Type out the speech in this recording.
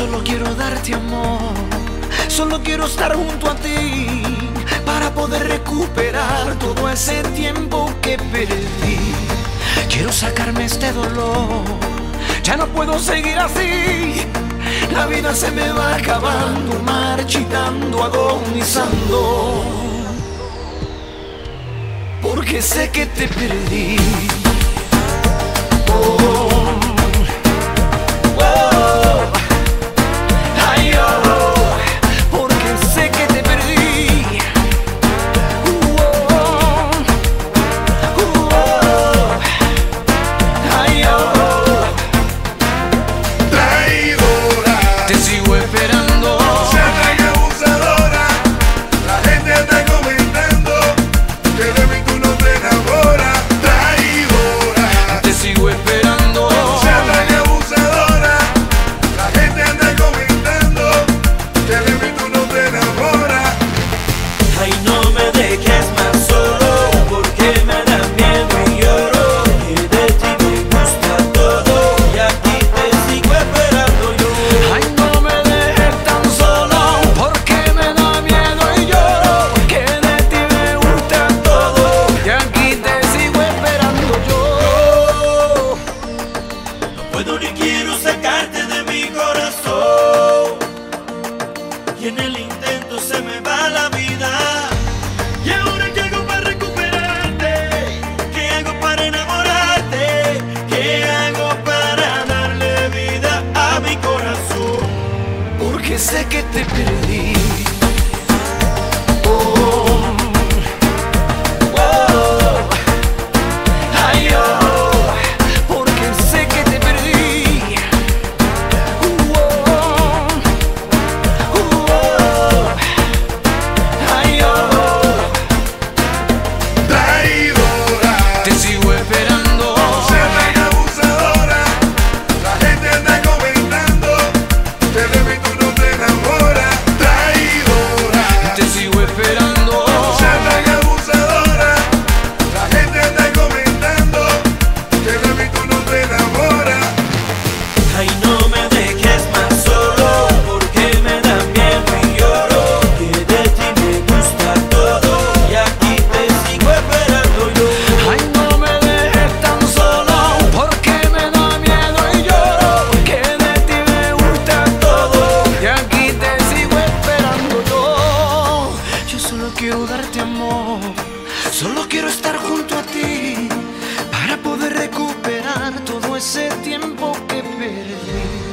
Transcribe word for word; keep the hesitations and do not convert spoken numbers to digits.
solo quiero darte amor, solo quiero estar junto a ti para poder recuperar todo ese tiempo que perdí. Quiero sacarme este dolor, ya no puedo seguir así. La vida se me va acabando, marchitando, agonizando, porque sé que te perdí. Oh. Puedo ni quiero sacarte de mi corazón, y en el intento se me va la vida. ¿Y ahora qué hago para recuperarte? ¿Qué hago para enamorarte? ¿Qué hago para darle vida a mi corazón? Porque sé que te perdí. Quiero darte amor, solo quiero estar junto a ti para poder recuperar todo ese tiempo que perdí.